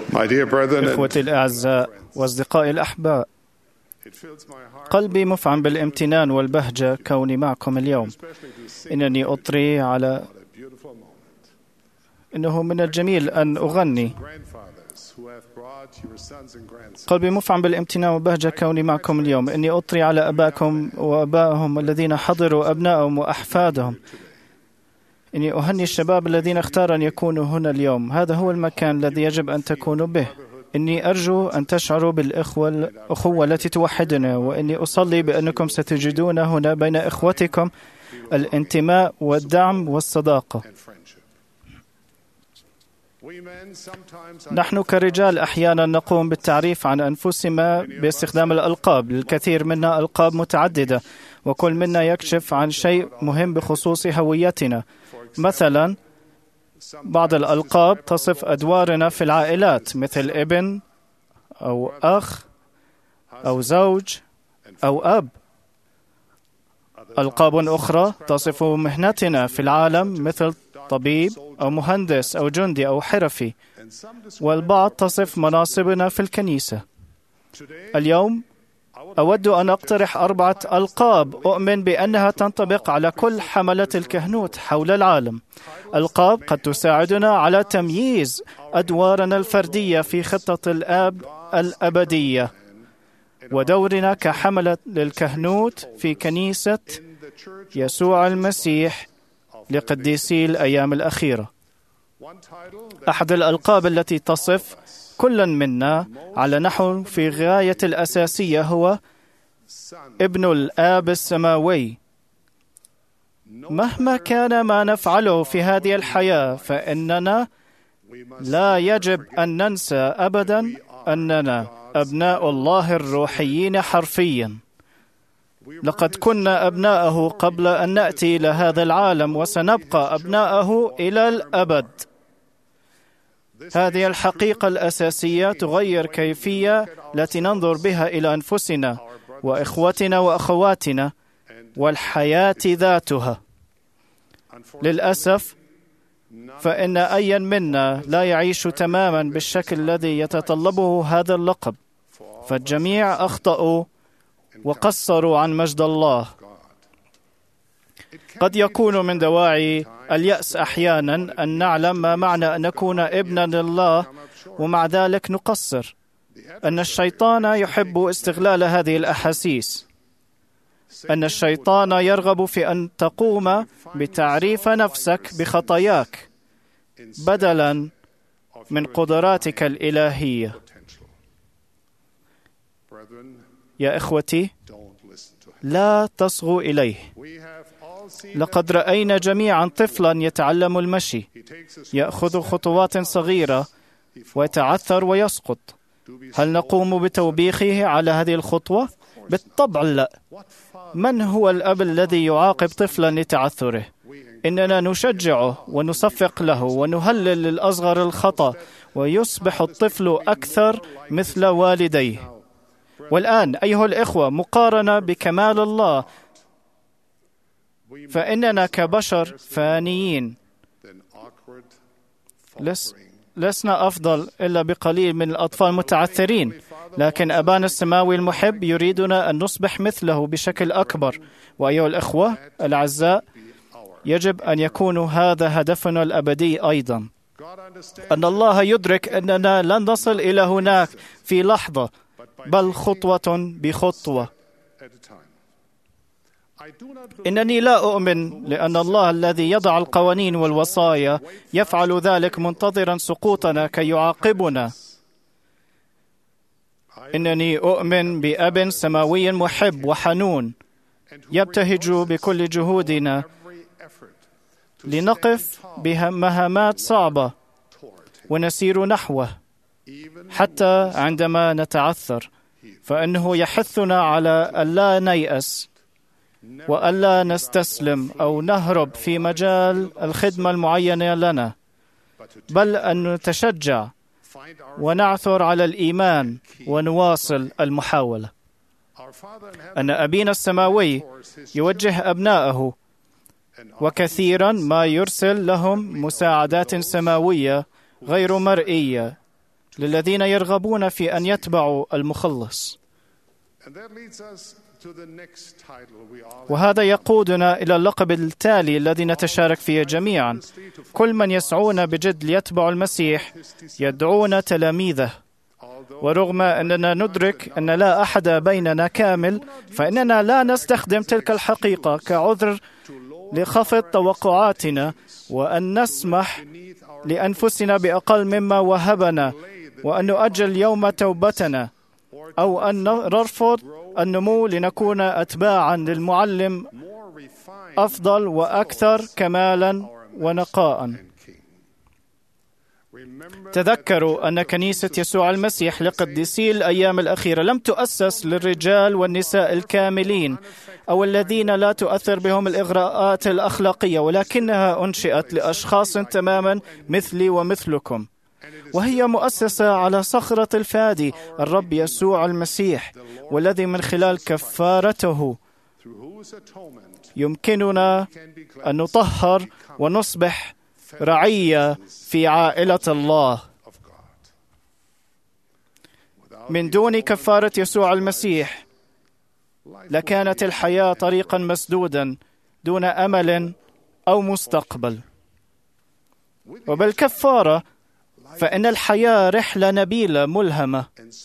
إخوتي الأعزاء وأصدقائي الأحباء، قلبي مفعم بالامتنان والبهجة كوني معكم اليوم. إنني أطري على إنه من الجميل أن أغني. قلبي مفعم بالامتنان والبهجة كوني معكم اليوم. إني أطري على أباكم وأبائهم الذين حضروا، أبنائهم وأحفادهم. إني أهني الشباب الذين اختاروا أن يكونوا هنا اليوم. هذا هو المكان الذي يجب أن تكونوا به. إني أرجو أن تشعروا بالأخوة التي توحدنا، وإني أصلي بأنكم ستجدون هنا بين إخوتكم الانتماء والدعم والصداقة. نحن كرجال أحيانا نقوم بالتعريف عن أنفسنا باستخدام الألقاب. للكثير منا ألقاب متعددة، وكل منا يكشف عن شيء مهم بخصوص هويتنا. مثلا بعض الألقاب تصف أدوارنا في العائلات، مثل ابن أو أخ أو زوج أو أب. ألقاب أخرى تصف مهنتنا في العالم، مثل طبيب أو مهندس أو جندي أو حرفي. والبعض تصف مناصبنا في الكنيسة. اليوم أود أن أقترح 4 ألقاب أؤمن بأنها تنطبق على كل حملة الكهنوت حول العالم. ألقاب قد تساعدنا على تمييز أدوارنا الفردية في خطة الآب الأبدية ودورنا كحملة للكهنوت في كنيسة يسوع المسيح لقديسي الأيام الأخيرة. أحد الألقاب التي تصف كل منا على نحو في غاية الأساسية هو ابن الآب السماوي. مهما كان ما نفعله في هذه الحياة، فإننا لا يجب أن ننسى أبدا أننا أبناء الله الروحيين حرفيا. لقد كنا أبناءه قبل أن نأتي إلى هذا العالم، وسنبقى أبناءه إلى الأبد. هذه الحقيقة الأساسية تغير كيفية التي ننظر بها إلى أنفسنا وإخوتنا وأخواتنا والحياة ذاتها. للأسف فإن أي منا لا يعيش تماما بالشكل الذي يتطلبه هذا اللقب، فالجميع أخطأوا وقصروا عن مجد الله. قد يكون من دواعي اليأس أحيانا أن نعلم ما معنى أن نكون ابنا لله، ومع ذلك نقصر. أن الشيطان يحب استغلال هذه الأحاسيس. أن الشيطان يرغب في أن تقوم بتعريف نفسك بخطاياك بدلا من قدراتك الإلهية. يا إخوتي، لا تصغوا إليه. لقد رأينا جميعا طفلا يتعلم المشي، يأخذ خطوات صغيرة ويتعثر ويسقط. هل نقوم بتوبيخه على هذه الخطوة؟ بالطبع لا. من هو الأب الذي يعاقب طفلا لتعثره؟ إننا نشجعه ونصفق له ونهلل للأصغر الخطأ، ويصبح الطفل أكثر مثل والديه. والآن أيها الإخوة، مقارنة بكمال الله، فإننا كبشر فانيين لسنا أفضل إلا بقليل من الأطفال المتعثرين، لكن أبانا السماوي المحب يريدنا أن نصبح مثله بشكل أكبر. وأيها الإخوة الأعزاء، يجب أن يكون هذا هدفنا الأبدي أيضا. أن الله يدرك أننا لن نصل إلى هناك في لحظة، بل خطوة بخطوة. إنني لا أؤمن لأن الله الذي يضع القوانين والوصايا يفعل ذلك منتظرا سقوطنا كي يعاقبنا. إنني أؤمن بأب سماوي محب وحنون يبتهج بكل جهودنا لنقف بمهمات صعبة ونسير نحوه حتى عندما نتعثر، فإنه يحثنا على ألا نيأس وألا نستسلم أو نهرب في مجال الخدمة المعينة لنا، بل أن نتشجع ونعثر على الإيمان ونواصل المحاولة. أن أبينا السماوي يوجه أبنائه، وكثيرا ما يرسل لهم مساعدات سماوية غير مرئية للذين يرغبون في أن يتبعوا المخلص. وهذا يقودنا إلى اللقب التالي الذي نتشارك فيه جميعا: كل من يسعون بجد ليتبعوا المسيح يدعون تلاميذه. ورغم أننا ندرك أن لا أحد بيننا كامل، فإننا لا نستخدم تلك الحقيقة كعذر لخفض توقعاتنا وأن نسمح لأنفسنا بأقل مما وهبنا، وأن نؤجل يوم توبتنا، أو أن نرفض النمو لنكون أتباعا للمعلم أفضل وأكثر كمالا ونقاء. تذكروا أن كنيسة يسوع المسيح لقديسي الأيام الأخيرة لم تؤسس للرجال والنساء الكاملين أو الذين لا تؤثر بهم الإغراءات الأخلاقية، ولكنها أنشئت لأشخاص تماما مثلي ومثلكم، وهي مؤسسة على صخرة الفادي الرب يسوع المسيح، والذي من خلال كفارته يمكننا أن نطهر ونصبح رعية في عائلة الله. من دون كفارة يسوع المسيح لكانت الحياة طريقا مسدودا دون أمل أو مستقبل، وبالكفارة فإن الحياة رحلة نبيلة ملهمة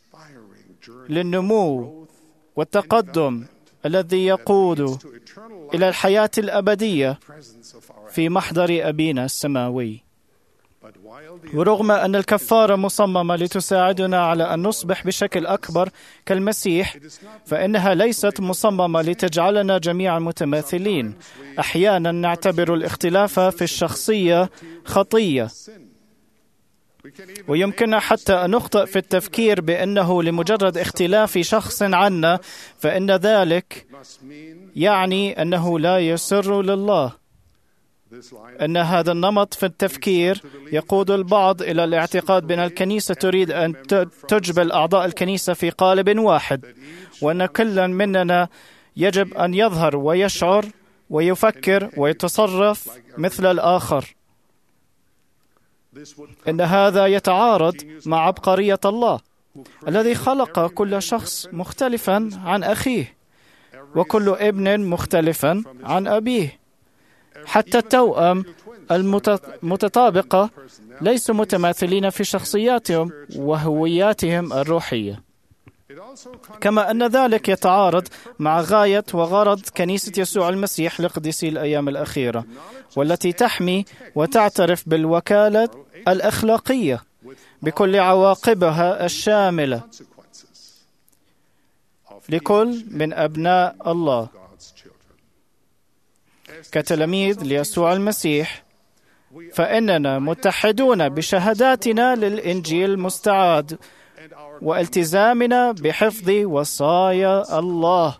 للنمو والتقدم الذي يقود إلى الحياة الأبدية في محضر أبينا السماوي. ورغم أن الكفارة مصممة لتساعدنا على أن نصبح بشكل أكبر كالمسيح، فإنها ليست مصممة لتجعلنا جميعا متماثلين. أحيانا نعتبر الاختلاف في الشخصية خطية، ويمكننا حتى أن نخطئ في التفكير بأنه لمجرد اختلاف شخص عنا فإن ذلك يعني أنه لا يسر لله. أن هذا النمط في التفكير يقود البعض إلى الاعتقاد بأن الكنيسة تريد أن تجبل أعضاء الكنيسة في قالب واحد، وأن كل مننا يجب أن يظهر ويشعر ويفكر ويتصرف مثل الآخر. إن هذا يتعارض مع عبقرية الله الذي خلق كل شخص مختلفا عن أخيه، وكل ابن مختلفا عن أبيه. حتى التوأم المتطابقة ليسوا متماثلين في شخصياتهم وهوياتهم الروحية. كما أن ذلك يتعارض مع غاية وغرض كنيسة يسوع المسيح لقديسي الأيام الأخيرة، والتي تحمي وتعترف بالوكالة الأخلاقية بكل عواقبها الشاملة لكل من أبناء الله. كتلاميذ ليسوع المسيح فإننا متحدون بشهاداتنا للإنجيل المستعاد والتزامنا بحفظ وصايا الله،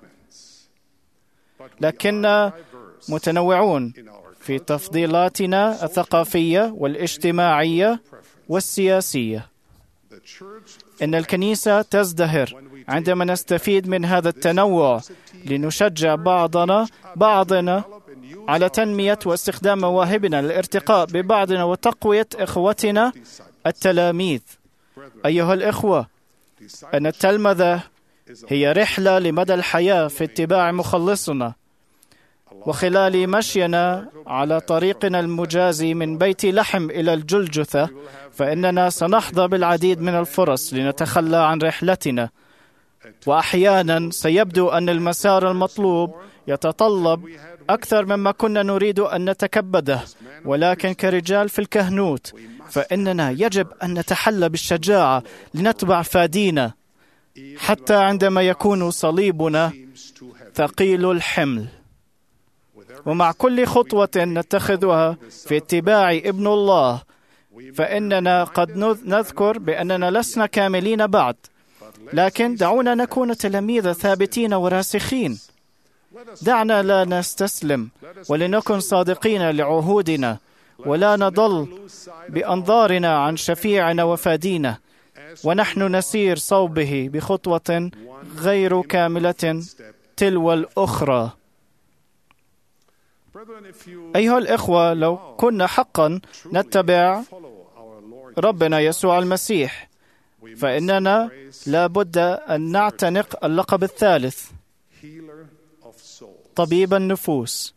لكننا متنوعون في تفضيلاتنا الثقافية والاجتماعية والسياسية. إن الكنيسة تزدهر عندما نستفيد من هذا التنوع لنشجع بعضنا على تنمية واستخدام مواهبنا للارتقاء ببعضنا وتقوية إخوتنا التلاميذ. أيها الإخوة، أن التلمذة هي رحلة لمدى الحياة في اتباع مخلصنا، وخلال مشينا على طريقنا المجازي من بيت لحم إلى الجلجثة فإننا سنحظى بالعديد من الفرص لنتخلى عن رحلتنا، وأحيانا سيبدو أن المسار المطلوب يتطلب أكثر مما كنا نريد أن نتكبده، ولكن كرجال في الكهنوت فإننا يجب أن نتحلى بالشجاعة لنتبع فادينا حتى عندما يكون صليبنا ثقيل الحمل. ومع كل خطوة نتخذها في اتباع ابن الله فإننا قد نذكر بأننا لسنا كاملين بعد، لكن دعونا نكون تلاميذ ثابتين وراسخين. دعنا لا نستسلم ولنكن صادقين لعهودنا، ولا نضل بأنظارنا عن شفيعنا وفادينا ونحن نسير صوبه بخطوة غير كاملة تلو الأخرى. أيها الإخوة، لو كنا حقا نتبع ربنا يسوع المسيح فإننا لا بد أن نعتنق اللقب الثالث، طبيب النفوس.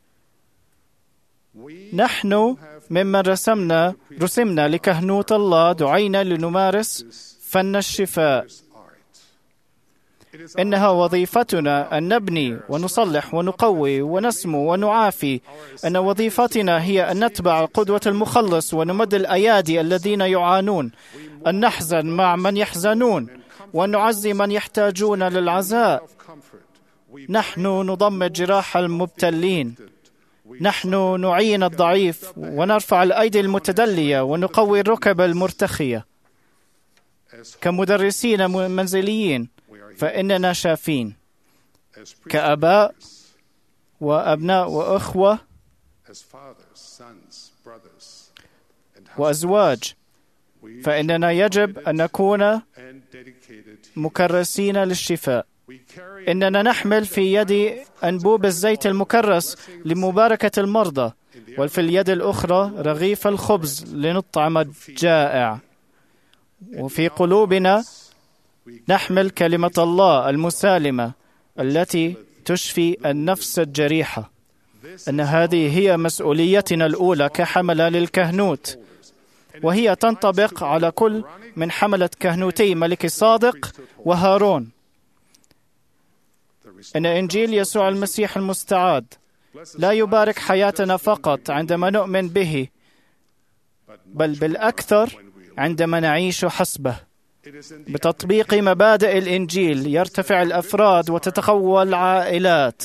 نحن ممن رسمنا لكهنوت الله دعينا لنمارس فن الشفاء. إنها وظيفتنا أن نبني ونصلح ونقوي ونسمو ونعافي. أن وظيفتنا هي أن نتبع قدوة المخلص ونمد الأيادي الذين يعانون، أن نحزن مع من يحزنون، وأن نعزي من يحتاجون للعزاء. نحن نضمد جراح المبتلين، نحن نعين الضعيف ونرفع الأيدي المتدلية ونقوي الركب المرتخية. كمدرسين منزليين فإننا شافين، كآباء وأبناء وأخوة وأزواج، فإننا يجب أن نكون مكرسين للشفاء. إننا نحمل في يد أنبوب الزيت المكرس لمباركة المرضى، وفي اليد الأخرى رغيف الخبز لنطعم الجائع. وفي قلوبنا نحمل كلمة الله المسالمة التي تشفي النفس الجريحة. أن هذه هي مسؤوليتنا الأولى كحملة للكهنوت، وهي تنطبق على كل من حملة كهنوتي ملك صادق وهارون. إن إنجيل يسوع المسيح المستعاد لا يبارك حياتنا فقط عندما نؤمن به، بل بالأكثر عندما نعيش حسبه. بتطبيق مبادئ الإنجيل يرتفع الأفراد وتتقوى العائلات.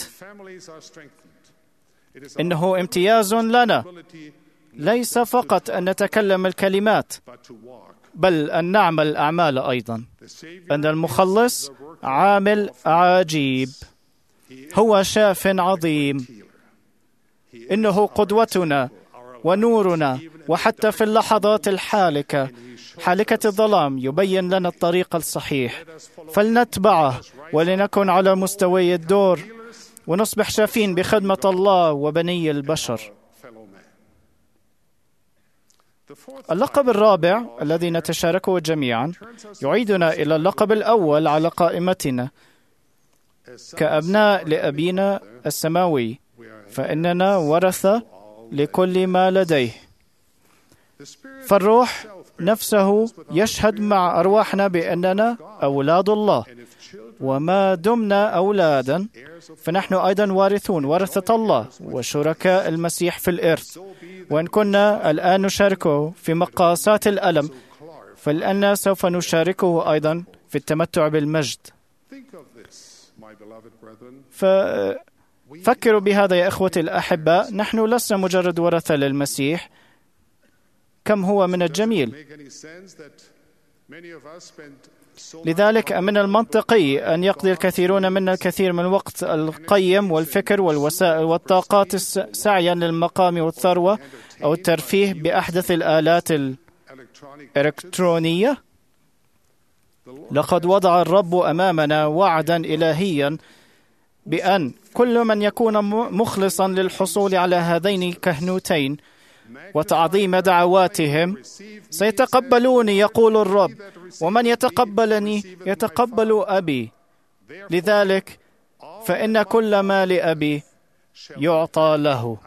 إنه امتياز لنا ليس فقط أن نتكلم الكلمات، بل أن نعمل أعمال أيضا. أن المخلص عامل عجيب، هو شاف عظيم، إنه قدوتنا ونورنا، وحتى في اللحظات الحالكة، حالكة الظلام، يبين لنا الطريق الصحيح. فلنتبعه ولنكن على مستوى الدور، ونصبح شافين بخدمة الله وبني البشر. اللقب الرابع الذي نتشاركه جميعا يعيدنا إلى اللقب الأول على قائمتنا كأبناء لأبينا السماوي، فإننا ورثة لكل ما لديه. فالروح نفسه يشهد مع أرواحنا بأننا أولاد الله، وما دمنا أولادا فنحن أيضا وارثون، ورثة الله وشركاء المسيح في الإرث. وإن كنا الآن نشاركه في مقاسات الألم، فلأننا سوف نشاركه أيضا في التمتع بالمجد. ففكروا بهذا يا أخوتي الأحباء، نحن لسنا مجرد ورثة للمسيح. كم هو من الجميل! لذلك من المنطقي أن يقضي الكثيرون منا الكثير من الوقت القيم والفكر والوسائل والطاقات سعيا للمقام والثروة أو الترفيه بأحدث الآلات الإلكترونية. لقد وضع الرب أمامنا وعدا إلهيا بأن كل من يكون مخلصا للحصول على هذين كهنوتين وتعظيم دعواتهم سيتقبلوني، يقول الرب، ومن يتقبلني يتقبل أبي. لذلك فإن كل ما لأبي يعطى له.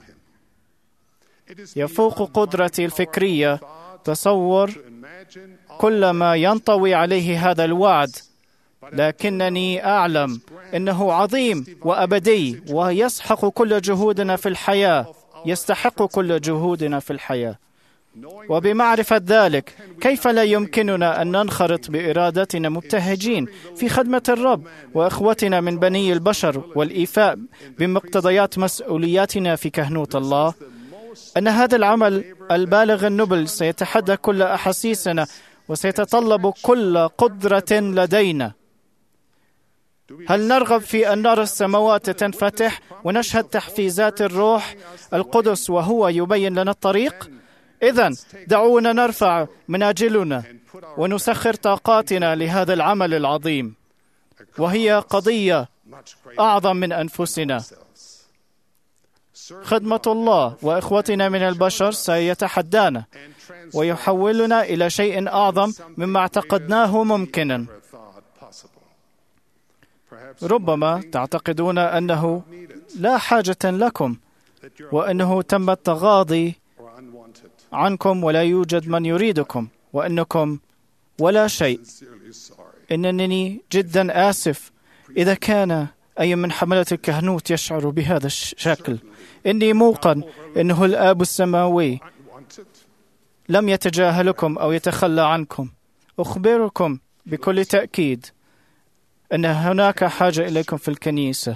يفوق قدرتي الفكرية تصور كل ما ينطوي عليه هذا الوعد، لكنني أعلم إنه عظيم وأبدي ويسحق كل جهودنا في الحياة، يستحق كل جهودنا في الحياة. وبمعرفة ذلك كيف لا يمكننا أن ننخرط بإرادتنا مبتهجين في خدمة الرب وأخوتنا من بني البشر والإيفاء بمقتضيات مسؤولياتنا في كهنوت الله. أن هذا العمل البالغ النبل سيتحدى كل أحاسيسنا وسيتطلب كل قدرة لدينا. هل نرغب في أن نرى السماوات تنفتح ونشهد تحفيزات الروح القدس وهو يبين لنا الطريق؟ إذن دعونا نرفع مناجلنا ونسخر طاقاتنا لهذا العمل العظيم، وهي قضية أعظم من أنفسنا. خدمة الله وإخوتنا من البشر سيتحدانا ويحولنا إلى شيء أعظم مما اعتقدناه ممكنا. ربما تعتقدون أنه لا حاجة لكم وأنه تم التغاضي عنكم ولا يوجد من يريدكم وأنكم ولا شيء. إنني جدا آسف إذا كان أي من حملة الكهنوت يشعر بهذا الشكل. إني موقن أنه الآب السماوي لم يتجاهلكم أو يتخلى عنكم. أخبركم بكل تأكيد أن هناك حاجة إليكم في الكنيسة.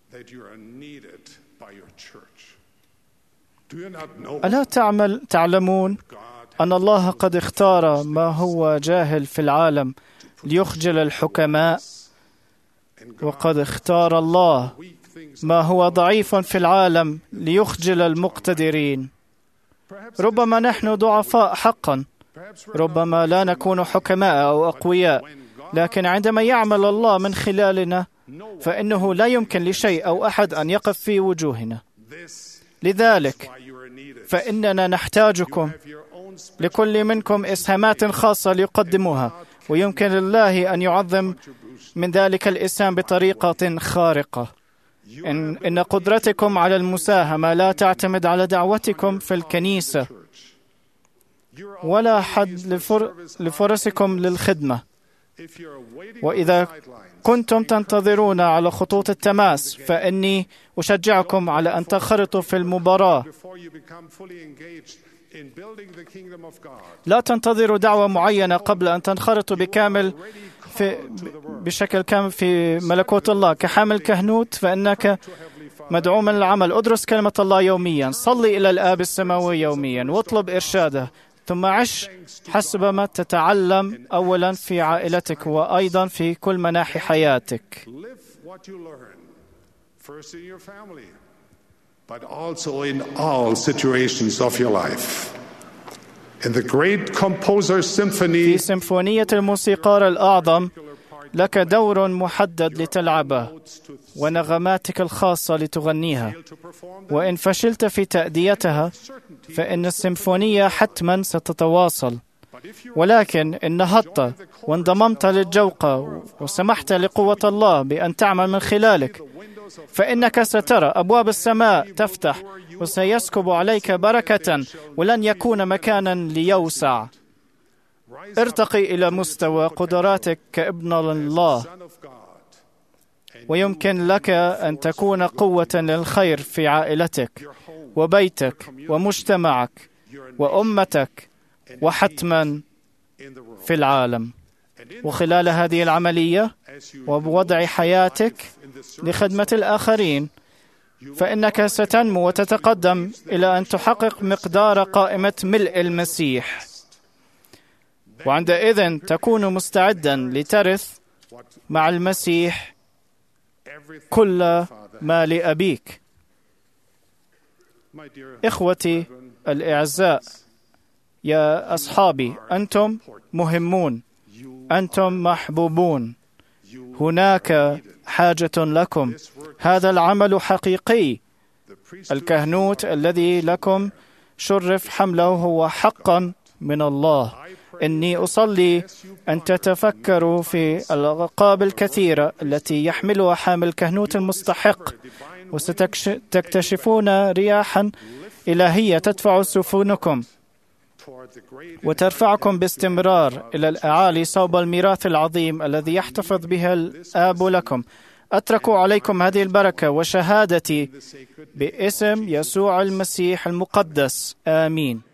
ألا تعلمون أن الله قد اختار ما هو جاهل في العالم ليخجل الحكماء، وقد اختار الله ما هو ضعيف في العالم ليخجل المقتدرين. ربما نحن ضعفاء حقا، ربما لا نكون حكماء أو أقوياء، لكن عندما يعمل الله من خلالنا فإنه لا يمكن لشيء أو أحد أن يقف في وجوهنا. لذلك فإننا نحتاجكم. لكل منكم إسهامات خاصة ليقدموها، ويمكن لله أن يعظم من ذلك الإسهام بطريقة خارقة. إن قدرتكم على المساهمة لا تعتمد على دعوتكم في الكنيسة ولا حد لفرصكم للخدمة. وإذا كنتم تنتظرون على خطوط التماس فإني أشجعكم على أن تنخرطوا في المباراة. لا تنتظروا دعوة معينة قبل أن تنخرطوا بشكل كامل في ملكوت الله. كحامل كهنوت فإنك مدعو من العمل. أدرس كلمة الله يوميا، صلي إلى الآب السماوي يوميا واطلب إرشاده، ثم عش حسب ما تتعلم أولا في عائلتك وأيضا في كل مناحي حياتك. But also in all situations of your life. In the great composer's symphony, في سيمفونية الموسيقار الأعظم لك دور محدد لتلعبه ونغماتك الخاصة لتغنيها، وإن فشلت في تأديتها فإن السيمفونية حتما ستتواصل. ولكن إن نهضت وانضممت للجوقة وسمحت لقوة الله بأن تعمل من خلالك، فإنك سترى أبواب السماء تفتح وسيسكب عليك بركة ولن يكون مكانا ليوسع. ارتقي إلى مستوى قدراتك كابن الله، ويمكن لك أن تكون قوة للخير في عائلتك وبيتك ومجتمعك وأمتك وحتما في العالم. وخلال هذه العملية وبوضع حياتك لخدمة الآخرين فإنك ستنمو وتتقدم إلى أن تحقق مقدار قائمة ملء المسيح، وعندئذ تكون مستعدا لترث مع المسيح كل ما لأبيك. إخوتي الأعزاء، يا أصحابي، أنتم مهمون، أنتم محبوبون، هناك حاجة لكم. هذا العمل حقيقي. الكهنوت الذي لكم شرف حمله هو حقا من الله. إني أصلي أن تتفكروا في الألقاب الكثيرة التي يحملها حامل الكهنوت المستحق، وستكتشفون رياحا إلهية تدفع سفنكم وترفعكم باستمرار إلى الأعالي صوب الميراث العظيم الذي يحتفظ بها الآب لكم. أترك عليكم هذه البركة وشهادتي باسم يسوع المسيح المقدس. آمين.